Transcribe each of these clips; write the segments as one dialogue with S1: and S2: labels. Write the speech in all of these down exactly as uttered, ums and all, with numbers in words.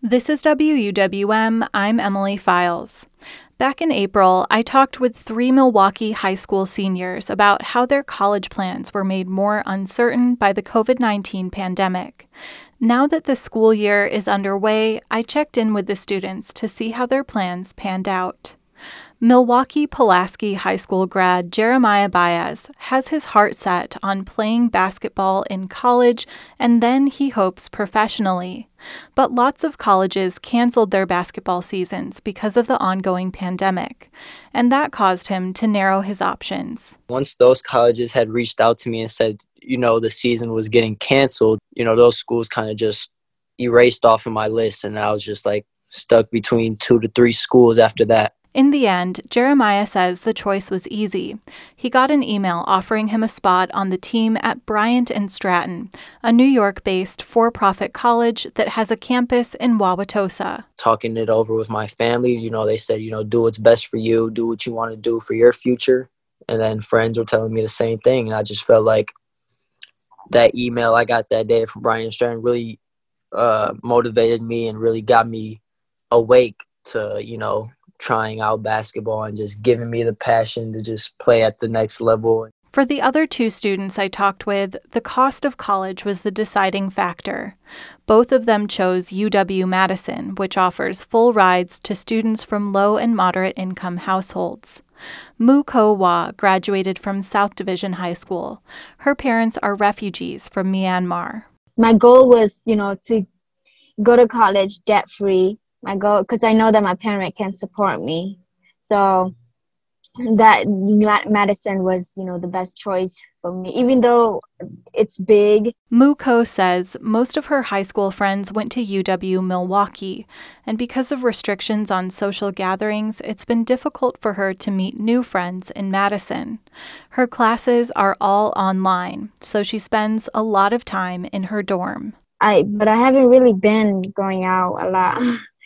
S1: This is W U W M. I'm Emily Files. Back in April, I talked with three Milwaukee high school seniors about how their college plans were made more uncertain by the covid nineteen pandemic. Now that the school year is underway, I checked in with the students to see how their plans panned out. Milwaukee Pulaski High School grad Jeremiah Baez has his heart set on playing basketball in college, and then he hopes professionally. But lots of colleges canceled their basketball seasons because of the ongoing pandemic, and that caused him to narrow his options.
S2: Once those colleges had reached out to me and said, you know, the season was getting canceled, you know, those schools kind of just erased off of my list, and I was just like stuck between two to three schools after that.
S1: In the end, Jeremiah says the choice was easy. He got an email offering him a spot on the team at Bryant and Stratton, a New York-based for-profit college that has a campus in Wauwatosa.
S2: Talking it over with my family, you know, they said, you know, do what's best for you, do what you want to do for your future. And then friends were telling me the same thing. And I just felt like that email I got that day from Bryant and Stratton really uh, motivated me and really got me awake to, you know, trying out basketball and just giving me the passion to just play at the next level.
S1: For the other two students I talked with, the cost of college was the deciding factor. Both of them chose U W-Madison, which offers full rides to students from low and moderate income households. Mu Ko Wa graduated from South Division High School. Her parents are refugees from Myanmar.
S3: My goal was, you know, to go to college debt-free. My goal, because I know that my parent can support me. So that Madison was, you know, the best choice for me, even though it's big.
S1: Mu Ko says most of her high school friends went to U W-Milwaukee, and because of restrictions on social gatherings, it's been difficult for her to meet new friends in Madison. Her classes are all online, so she spends a lot of time in her dorm.
S3: I, but I haven't really been going out a lot.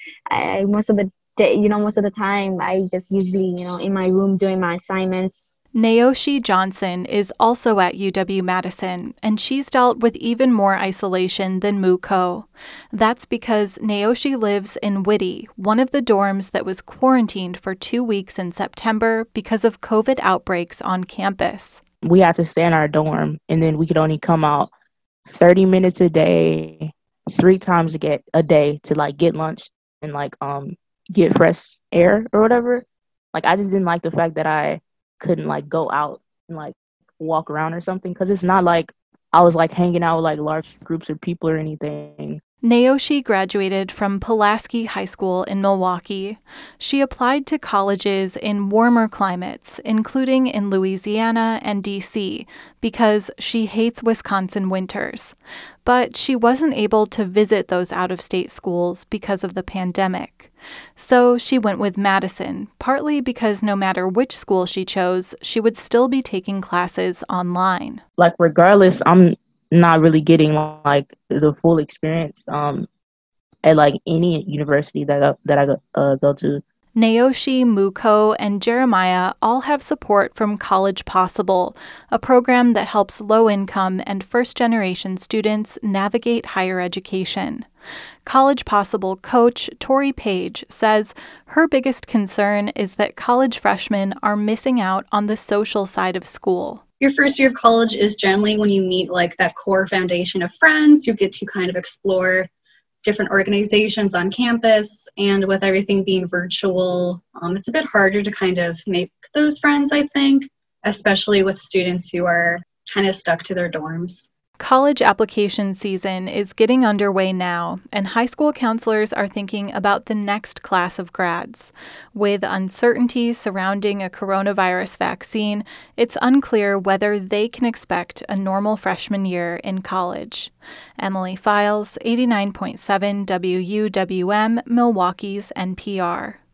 S3: I, most of the day, you know, most of the time, I just usually, you know, in my room doing my assignments.
S1: Naoshi Johnson is also at U W-Madison, and she's dealt with even more isolation than Mu Ko. That's because Naoshi lives in Whitty, one of the dorms that was quarantined for two weeks in September because of COVID outbreaks on campus.
S4: We had to stay in our dorm, and then we could only come out thirty minutes a day, three times a, get, a day to, like, get lunch and like um get fresh air or whatever. Like, I just didn't like the fact that I couldn't like go out and like walk around or something, because it's not like I was like hanging out with like large groups of people or anything.
S1: Naoshi graduated from Pulaski High School in Milwaukee. She applied to colleges in warmer climates, including in Louisiana and D C, because she hates Wisconsin winters. But she wasn't able to visit those out-of-state schools because of the pandemic. So she went with Madison, partly because no matter which school she chose, she would still be taking classes online.
S4: Like, regardless, I'm not really getting like the full experience um at like any university that I, that I uh, go to.
S1: Naoshi, Mu Ko, and Jeremiah all have support from College Possible, a program that helps low-income and first-generation students navigate higher education. College Possible coach Tori Page says her biggest concern is that college freshmen are missing out on the social side of school.
S5: Your first year of college is generally when you meet like that core foundation of friends. You get to kind of explore different organizations on campus, and with everything being virtual, um, it's a bit harder to kind of make those friends, I think, especially with students who are kind of stuck to their dorms.
S1: College application season is getting underway now, and high school counselors are thinking about the next class of grads. With uncertainty surrounding a coronavirus vaccine, it's unclear whether they can expect a normal freshman year in college. Emily Files, eighty-nine point seven W U W M, Milwaukee's N P R.